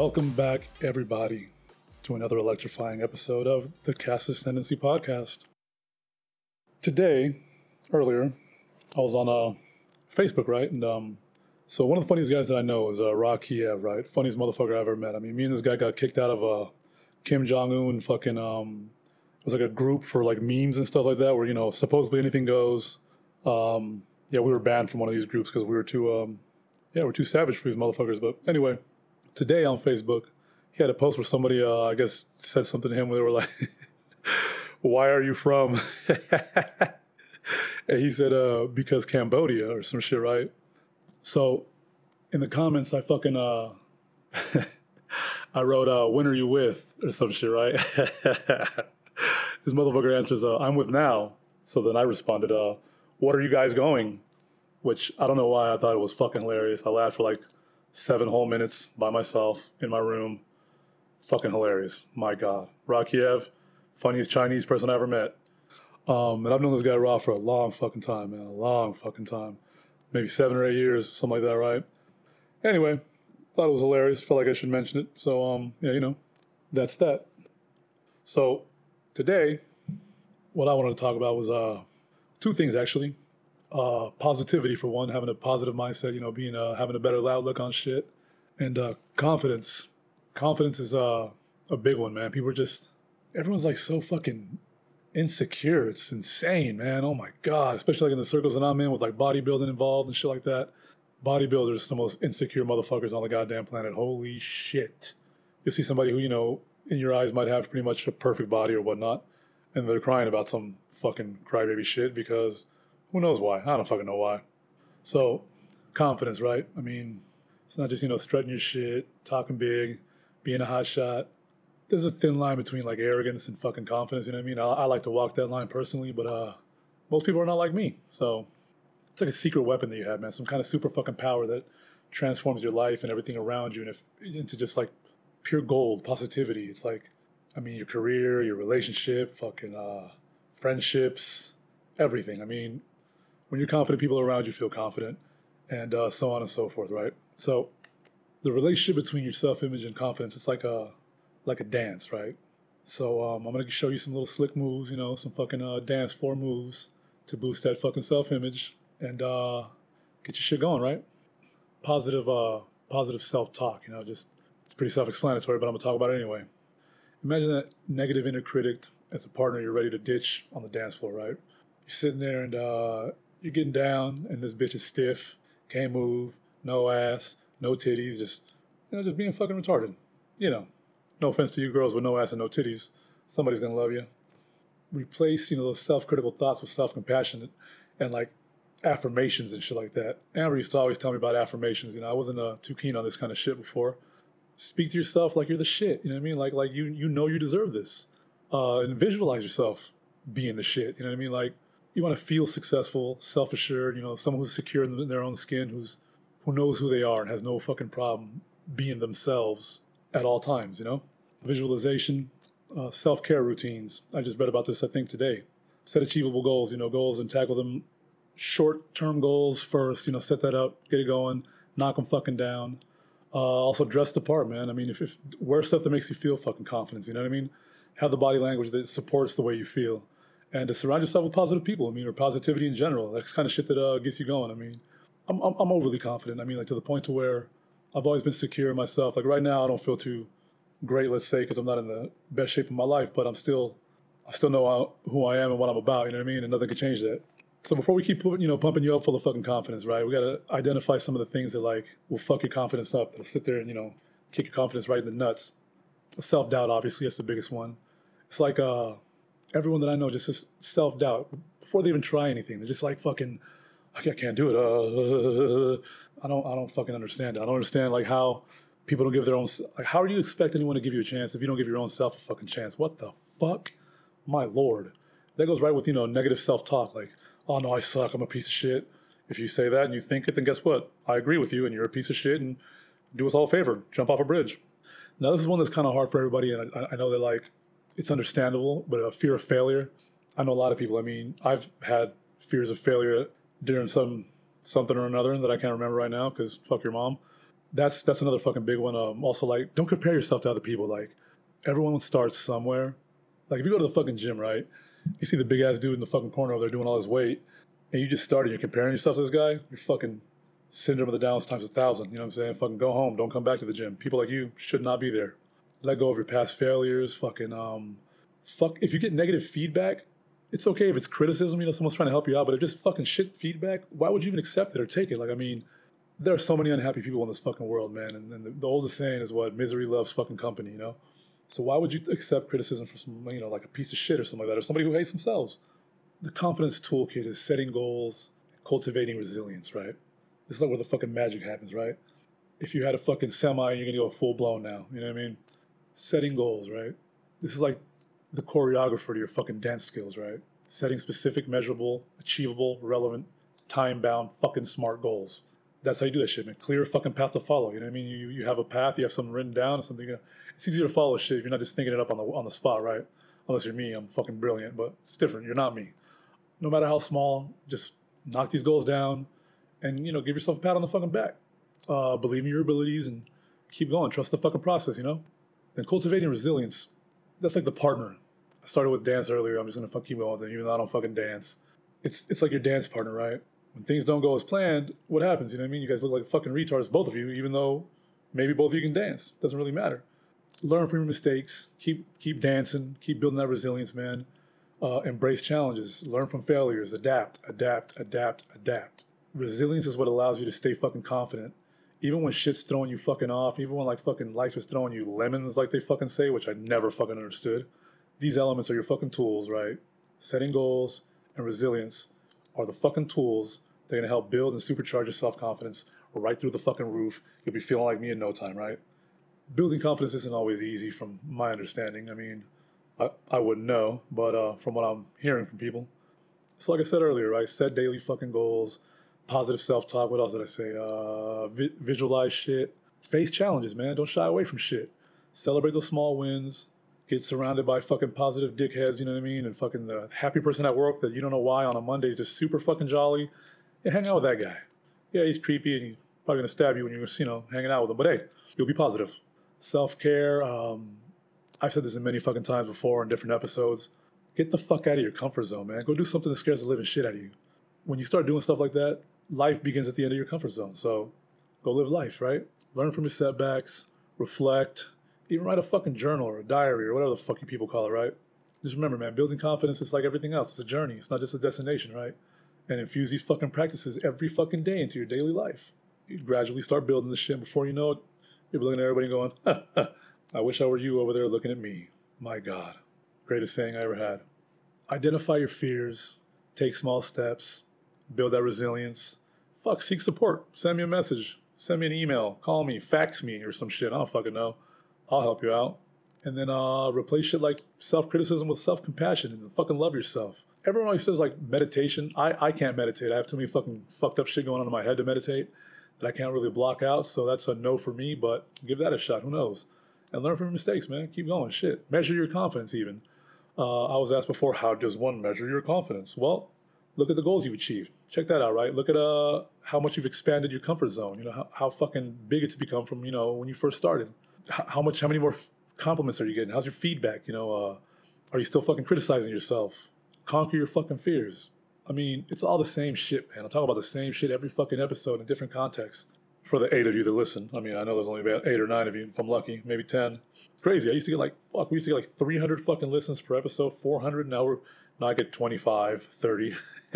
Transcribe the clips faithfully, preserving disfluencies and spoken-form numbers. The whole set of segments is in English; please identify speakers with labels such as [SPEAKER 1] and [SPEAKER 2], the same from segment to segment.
[SPEAKER 1] Welcome back, everybody, to another electrifying episode of the Cast Ascendancy Podcast. Today, earlier, I was on uh, Facebook, right? And um, so one of the funniest guys that I know is uh, Ra Kiev, right? Funniest motherfucker I ever met. I mean, me and this guy got kicked out of uh, Kim Jong-un fucking, um, it was like a group for like memes and stuff like that where, you know, supposedly anything goes. Um, yeah, we were banned from one of these groups because we were too, um, yeah, we're too savage for these motherfuckers. But anyway, today on Facebook, he had a post where somebody, uh, I guess, said something to him where they were like, why are you from? And he said, uh, because Cambodia or some shit, right? So in the comments, I fucking, uh, I wrote, uh, when are you with? Or some shit, right? This motherfucker answers, uh, I'm with now. So then I responded, uh, what are you guys going? Which I don't know why I thought it was fucking hilarious. I laughed for like seven whole minutes by myself in my room. Fucking hilarious. My God. Ra Kiev, funniest Chinese person I ever met. Um, and I've known this guy Ra for a long fucking time, man. A long fucking time. Maybe seven or eight years, something like that, right? Anyway, thought it was hilarious. Felt like I should mention it. So, um, yeah, you know, that's that. So, today, what I wanted to talk about was uh, two things, actually. Uh, positivity, for one, having a positive mindset, you know, being uh, having a better outlook on shit. And uh, confidence. Confidence is uh, a big one, man. People are just, everyone's like so fucking insecure. It's insane, man. Oh my God. Especially like in the circles that I'm in with like bodybuilding involved and shit like that. Bodybuilders are the most insecure motherfuckers on the goddamn planet. Holy shit. You see somebody who, you know, in your eyes might have pretty much a perfect body or whatnot, and they're crying about some fucking crybaby shit because who knows why? I don't fucking know why. So, confidence, right? I mean, it's not just, you know, strutting your shit, talking big, being a hot shot. There's a thin line between like arrogance and fucking confidence, you know what I mean? I, I like to walk that line personally, but uh, most people are not like me. So it's like a secret weapon that you have, man. Some kind of super fucking power that transforms your life and everything around you and if, into just like pure gold, positivity. It's like, I mean, your career, your relationship, fucking uh, friendships, everything. I mean, when you're confident, people around you feel confident, and uh, so on and so forth, right? So the relationship between your self-image and confidence, it's like a like a dance, right? So um, I'm going to show you some little slick moves, you know, some fucking uh, dance floor moves to boost that fucking self-image and uh, get your shit going, right? Positive, uh, positive self-talk, you know, just, it's pretty self-explanatory, but I'm going to talk about it anyway. Imagine that negative inner critic as a partner you're ready to ditch on the dance floor, right? You're sitting there and uh, you're getting down, and this bitch is stiff, can't move, no ass, no titties, just, you know, just being fucking retarded. You know, no offense to you girls with no ass and no titties. Somebody's gonna love you. Replace, you know, those self-critical thoughts with self-compassion and like affirmations and shit like that. Amber used to always tell me about affirmations. You know, I wasn't uh, too keen on this kind of shit before. Speak to yourself like you're the shit. You know what I mean? Like, like you, you know, you deserve this. Uh, and visualize yourself being the shit. You know what I mean? Like, you want to feel successful, self-assured, you know, someone who's secure in their own skin, who's who knows who they are and has no fucking problem being themselves at all times, you know? Visualization, uh, self-care routines. I just read about this, I think, today. Set achievable goals, you know, goals and tackle them. Short-term goals first, you know, set that up, get it going, knock them fucking down. Uh, also dress the part, man. I mean, if, if wear stuff that makes you feel fucking confidence, you know what I mean? Have the body language that supports the way you feel. And to surround yourself with positive people, I mean, or positivity in general. That's kind of shit that uh, gets you going. I mean, I'm, I'm I'm overly confident. I mean, like to the point to where I've always been secure in myself. Like right now, I don't feel too great, let's say, because I'm not in the best shape of my life, but I'm still, I still know who I am and what I'm about, you know what I mean? And nothing can change that. So before we keep, you know, pumping you up full of fucking confidence, right, we got to identify some of the things that, like, will fuck your confidence up. That'll sit there and, you know, kick your confidence right in the nuts. Self-doubt, obviously, that's the biggest one. It's like, uh, everyone that I know just has self-doubt before they even try anything. They're just like fucking, I can't do it. Uh, I don't, I don't fucking understand it. I don't understand like how people don't give their own, like how do you expect anyone to give you a chance if you don't give your own self a fucking chance? What the fuck? My Lord. That goes right with, you know, negative self-talk. Like, oh no, I suck. I'm a piece of shit. If you say that and you think it, then guess what? I agree with you and you're a piece of shit and do us all a favor. Jump off a bridge. Now this is one that's kind of hard for everybody. And I, I know that like, it's understandable, but a fear of failure. I know a lot of people. I mean, I've had fears of failure during some something or another that I can't remember right now because fuck your mom. That's that's another fucking big one. Um, also, like, don't compare yourself to other people. Like, everyone starts somewhere. Like, if you go to the fucking gym, right? You see the big ass dude in the fucking corner over there doing all his weight, and you just started. You're comparing yourself to this guy. You're fucking syndrome of the Downs times a thousand. You know what I'm saying? Fucking go home. Don't come back to the gym. People like you should not be there. Let go of your past failures. Fucking um, fuck. If you get negative feedback, it's okay if it's criticism. You know, someone's trying to help you out, but if just fucking shit feedback, why would you even accept it or take it? Like, I mean, there are so many unhappy people in this fucking world, man. And, and the, the oldest saying is what? Misery loves fucking company, you know? So why would you accept criticism from some, you know, like a piece of shit or something like that, or somebody who hates themselves? The confidence toolkit is setting goals, cultivating resilience, right? This is like where the fucking magic happens, right? If you had a fucking semi, you're gonna go full blown now. You know what I mean? Setting goals, right? This is like the choreographer to your fucking dance skills, right? Setting specific, measurable, achievable, relevant, time-bound, fucking smart goals. That's how you do that shit, man. Clear fucking path to follow. You know what I mean? You you have a path, you have something written down, something. You know, it's easier to follow shit if you're not just thinking it up on the on the spot, right? Unless you're me, I'm fucking brilliant, but it's different. You're not me. No matter how small, just knock these goals down, and you know, give yourself a pat on the fucking back. Uh, believe in your abilities and keep going. Trust the fucking process, you know. Then cultivating resilience. That's like the partner. I started with dance earlier. I'm just gonna fuck keep going with it, even though I don't fucking dance. It's it's like your dance partner, right? When things don't go as planned, what happens? You know what I mean? You guys look like fucking retards, both of you, even though maybe both of you can dance. Doesn't really matter. Learn from your mistakes. Keep keep dancing. Keep building that resilience, man. Uh, embrace challenges. Learn from failures. Adapt, adapt, adapt, adapt. Resilience is what allows you to stay fucking confident. Even when shit's throwing you fucking off, even when like fucking life is throwing you lemons like they fucking say, which I never fucking understood. These elements are your fucking tools, right? Setting goals and resilience are the fucking tools that are going to help build and supercharge your self-confidence right through the fucking roof. You'll be feeling like me in no time, right? Building confidence isn't always easy from my understanding. I mean, I, I wouldn't know, but uh, from what I'm hearing from people. So like I said earlier, right? Set daily fucking goals, positive self-talk. What else did I say? Uh, vi- visualize shit. Face challenges, man. Don't shy away from shit. Celebrate those small wins. Get surrounded by fucking positive dickheads, you know what I mean? And fucking the happy person at work that you don't know why on a Monday is just super fucking jolly. Yeah, hang out with that guy. Yeah, he's creepy and he's probably gonna stab you when you're, you know, hanging out with him. But hey, you'll be positive. Self-care. Um, I've said this in many fucking times before in different episodes. Get the fuck out of your comfort zone, man. Go do something that scares the living shit out of you. When you start doing stuff like that, life begins at the end of your comfort zone. So go live life, right? Learn from your setbacks. Reflect. Even write a fucking journal or a diary or whatever the fuck you people call it, right? Just remember, man, building confidence is like everything else. It's a journey. It's not just a destination, right? And infuse these fucking practices every fucking day into your daily life. You gradually start building this shit. Before you know it, you're looking at everybody going, ha, ha, I wish I were you over there looking at me. My God. Greatest saying I ever had. Identify your fears. Take small steps. Build that resilience. Fuck, seek support. Send me a message. Send me an email. Call me. Fax me or some shit. I don't fucking know. I'll help you out. And then uh, replace shit like self-criticism with self-compassion and fucking love yourself. Everyone always says like meditation. I, I can't meditate. I have too many fucking fucked up shit going on in my head to meditate that I can't really block out. So that's a no for me, but give that a shot. Who knows? And learn from your mistakes, man. Keep going. Shit. Measure your confidence even. Uh, I was asked before, how does one measure your confidence? Well, look at the goals you've achieved. Check that out, right? Look at uh, how much you've expanded your comfort zone. You know, how, how fucking big it's become from, you know, when you first started. How much, how many more compliments are you getting? How's your feedback? You know, uh, are you still fucking criticizing yourself? Conquer your fucking fears. I mean, it's all the same shit, man. I'm talking about the same shit every fucking episode in different contexts. For the eight of you that listen, I mean, I know there's only about eight or nine of you, if I'm lucky, maybe ten. It's crazy. I used to get like, fuck, we used to get like three hundred fucking listens per episode, four hundred. Now we're, now I get twenty-five, thirty.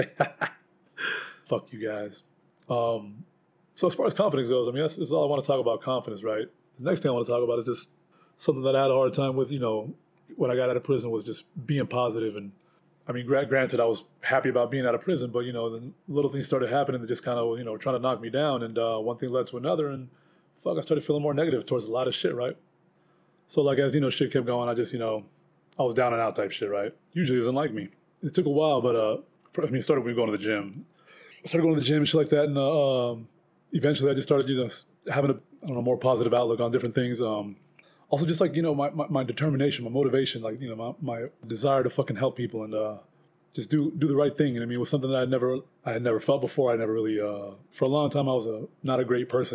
[SPEAKER 1] Fuck you guys. Um, so as far as confidence goes, I mean, that's, that's all I want to talk about, confidence, right? The next thing I want to talk about is just something that I had a hard time with, you know, when I got out of prison was just being positive. And I mean, granted, I was happy about being out of prison, but, you know, then little things started happening that just kind of, you know, trying to knock me down. And uh, one thing led to another. And fuck, I started feeling more negative towards a lot of shit, right? So, like, as, you know, shit kept going, I just, you know, I was down and out type shit, right? Usually doesn't like me. It took a while, but, uh, I mean, it started when we going to the gym. I started going to the gym and shit like that. And uh, um, eventually I just started, you know, having a, I don't know, more positive outlook on different things. Um, also just like, you know, my, my, my determination, my motivation, like, you know, my, my desire to fucking help people and uh, just do do the right thing. And I mean, it was something that I never, I had never felt before. I never really, uh, for a long time, I was a, not a great person, you know.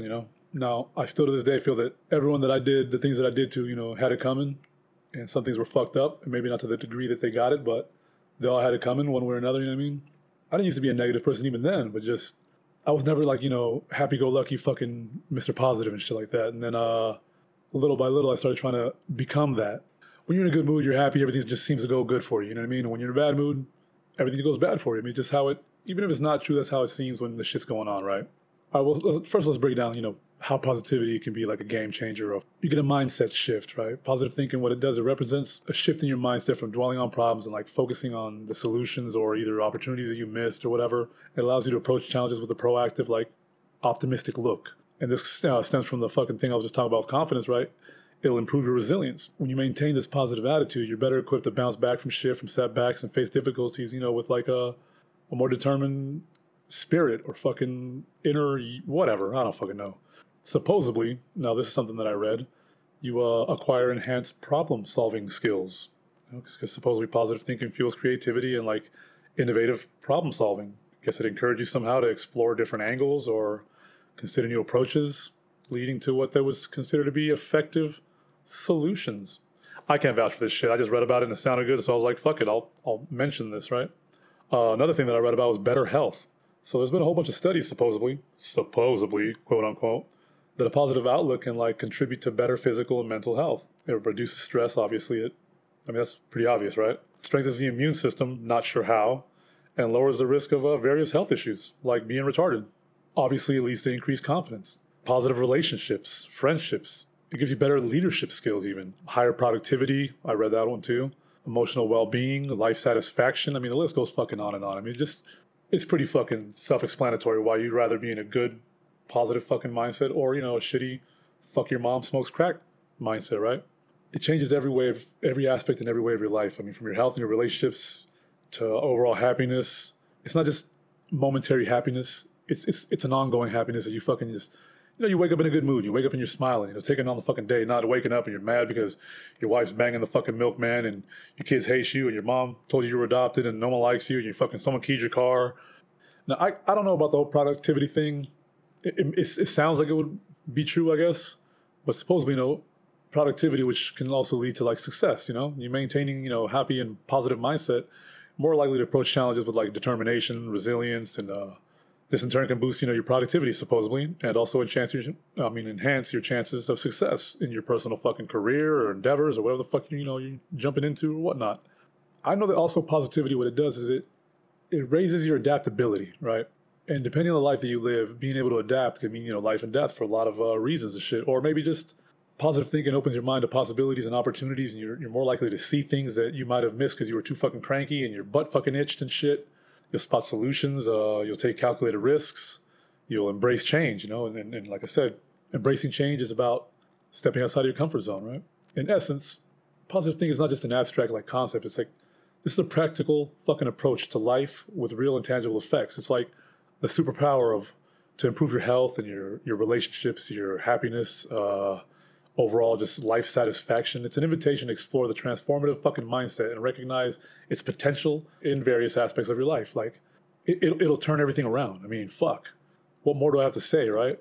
[SPEAKER 1] Now, I still to this day feel that everyone that I did, the things that I did to, you know, had it coming, and some things were fucked up, and maybe not to the degree that they got it, but they all had it coming one way or another, you know what I mean? I didn't used to be a negative person even then, but just, I was never like, you know, happy-go-lucky fucking Mister Positive and shit like that. And then uh, little by little, I started trying to become that. When you're in a good mood, you're happy, everything just seems to go good for you, you know what I mean? And when you're in a bad mood, everything goes bad for you. I mean, just how it, even if it's not true, that's how it seems when the shit's going on, right? All right, well, let's, first let's break down, you know, how positivity can be like a game changer. Of you get a mindset shift, right? Positive thinking, what it does, it represents a shift in your mindset from dwelling on problems and like focusing on the solutions or either opportunities that you missed or whatever. It allows you to approach challenges with a proactive, like optimistic look. And this uh, stems from the fucking thing I was just talking about with confidence, right? It'll improve your resilience. When you maintain this positive attitude, you're better equipped to bounce back from shit, from setbacks, and face difficulties, you know, with like a, a more determined spirit or fucking inner whatever. I don't fucking know. Supposedly, now this is something that I read, you uh, acquire enhanced problem-solving skills. Because you know, supposedly positive thinking fuels creativity and like innovative problem-solving. I guess it encourages you somehow to explore different angles or consider new approaches, leading to what they would consider to be effective solutions. I can't vouch for this shit. I just read about it and it sounded good, so I was like, fuck it, I'll, I'll mention this, right? Uh, another thing that I read about was better health. So there's been a whole bunch of studies, supposedly, supposedly, quote unquote, that a positive outlook can like contribute to better physical and mental health. It reduces stress, obviously. It, I mean, that's pretty obvious, right? Strengthens the immune system, not sure how, and lowers the risk of uh, various health issues, like being retarded. Obviously, it leads to increased confidence. Positive relationships, friendships. It gives you better leadership skills even. Higher productivity, I read that one too. Emotional well-being, life satisfaction. I mean, the list goes fucking on and on. I mean, just, it's pretty fucking self-explanatory why you'd rather be in a good, positive fucking mindset or, you know, a shitty fuck your mom smokes crack mindset, right? It changes every way of, every aspect and every way of your life. I mean, from your health and your relationships to overall happiness. It's not just momentary happiness. It's it's it's an ongoing happiness that you fucking just, you know, you wake up in a good mood. You wake up and you're smiling, you know, taking on the fucking day, not waking up and you're mad because your wife's banging the fucking milkman and your kids hate you and your mom told you you were adopted and no one likes you and you fucking, someone keyed your car. Now, I, I don't know about the whole productivity thing. It, it, it sounds like it would be true, I guess, but supposedly, you know, productivity, which can also lead to like success, you know, you maintaining, you know, happy and positive mindset, more likely to approach challenges with like determination, resilience, and uh, this in turn can boost, you know, your productivity supposedly, and also enhance your, I mean, enhance your chances of success in your personal fucking career or endeavors or whatever the fuck you, you know, you're jumping into or whatnot. I know that also positivity, what it does is it, it raises your adaptability, right? And depending on the life that you live, being able to adapt can mean, you know, life and death for a lot of uh, reasons and shit. Or maybe just positive thinking opens your mind to possibilities and opportunities, and you're, you're more likely to see things that you might have missed because you were too fucking cranky and your butt fucking itched and shit. You'll spot solutions. Uh, you'll take calculated risks. You'll embrace change, you know. And, and, and like I said, embracing change is about stepping outside of your comfort zone, right? In essence, positive thinking is not just an abstract like concept. It's like, this is a practical fucking approach to life with real and tangible effects. It's like the superpower of to improve your health and your your relationships, your happiness, uh, overall just life satisfaction. It's an invitation to explore the transformative fucking mindset and recognize its potential in various aspects of your life. Like, it, it'll, it'll turn everything around. I mean, fuck. What more do I have to say, right?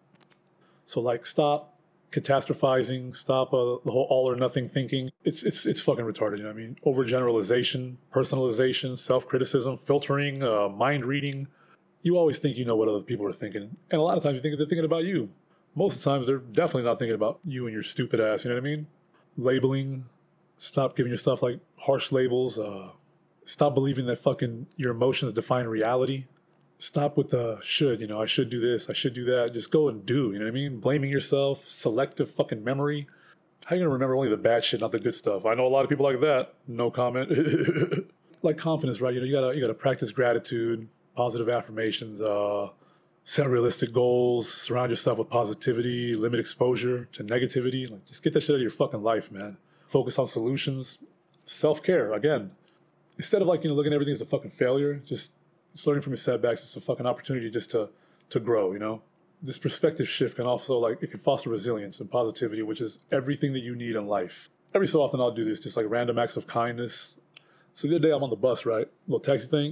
[SPEAKER 1] So, like, stop catastrophizing, stop uh, the whole all or nothing thinking. It's it's it's fucking retarded. You know what I mean? Overgeneralization, personalization, self-criticism, filtering, uh, mind reading. You always think you know what other people are thinking. And a lot of times you think they're thinking about you. Most of the times they're definitely not thinking about you and your stupid ass, you know what I mean? Labeling, stop giving yourself like harsh labels. Uh, stop believing that fucking your emotions define reality. Stop with the should, you know, I should do this, I should do that. Just go and do, you know what I mean? Blaming yourself, selective fucking memory. How are you gonna remember only the bad shit, not the good stuff? I know a lot of people like that. No comment. Like confidence, right? You know, you gotta you gotta practice gratitude, positive affirmations, uh, set realistic goals, surround yourself with positivity, limit exposure to negativity. Like, just get that shit out of your fucking life, man. Focus on solutions, self-care, again. Instead of like, you know, looking at everything as a fucking failure, just it's learning from your setbacks. It's a fucking opportunity just to, to grow, you know? This perspective shift can also, like, it can foster resilience and positivity, which is everything that you need in life. Every so often I'll do this, just like random acts of kindness. So the other day I'm on the bus, right? Little taxi thing.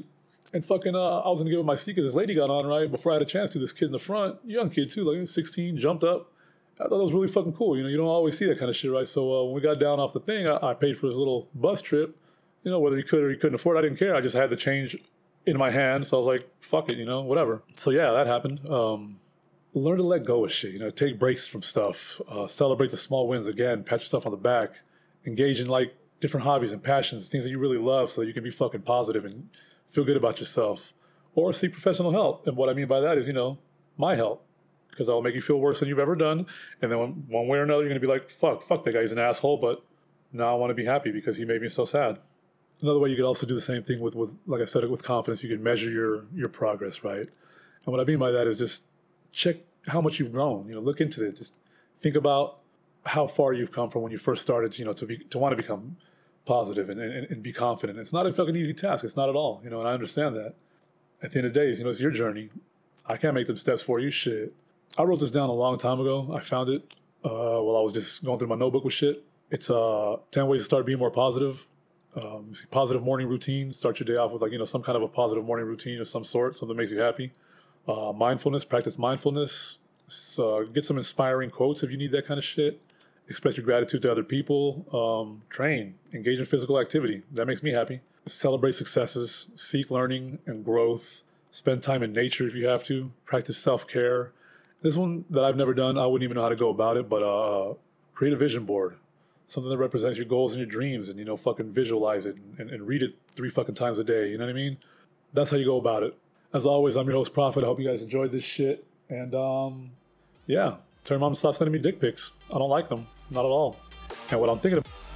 [SPEAKER 1] And fucking, uh, I was gonna give him my seat because this lady got on, right? Before I had a chance to, this kid in the front, young kid too, like sixteen, jumped up. I thought that was really fucking cool. You know, you don't always see that kind of shit, right? So uh, when we got down off the thing, I, I paid for his little bus trip. You know, whether he could or he couldn't afford it, I didn't care. I just had the change in my hand. So I was like, fuck it, you know, whatever. So yeah, that happened. Um, learn to let go of shit, you know, take breaks from stuff, uh, celebrate the small wins again, pat yourself on the back, engage in like different hobbies and passions, things that you really love so you can be fucking positive and feel good about yourself. Or seek professional help. And what I mean by that is, you know, my help. Because I'll make you feel worse than you've ever done. And then one, one way or another, you're going to be like, fuck, fuck, that guy's an asshole, but now I want to be happy because he made me so sad. Another way you could also do the same thing with, with like I said, with confidence, you can measure your your progress, right? And what I mean by that is just check how much you've grown. You know, look into it. Just think about how far you've come from when you first started, you know, to be to want to become positive and, and, and be confident. It's not a fucking easy task. It's not at all, you know, and I understand that. At the end of the day, you know, it's your journey. I can't make them steps for you. Shit. I wrote this down a long time ago. I found it uh, while I was just going through my notebook with shit. It's uh, ten ways to start being more positive. Um, positive morning routine. Start your day off with like, you know, some kind of a positive morning routine of some sort, something that makes you happy. Uh, mindfulness, practice mindfulness. So get some inspiring quotes if you need that kind of shit. Express your gratitude to other people. Um, train, engage in physical activity. That makes me happy. Celebrate successes, seek learning and growth. Spend time in nature if you have to. Practice self-care. This one that I've never done, I wouldn't even know how to go about it, but uh, create a vision board. Something that represents your goals and your dreams and, you know, fucking visualize it and, and read it three fucking times a day. You know what I mean? That's how you go about it. As always, I'm your host, Prophet. I hope you guys enjoyed this shit. And, um, yeah, tell your mom to stop sending me dick pics. I don't like them. Not at all. And what I'm thinking of...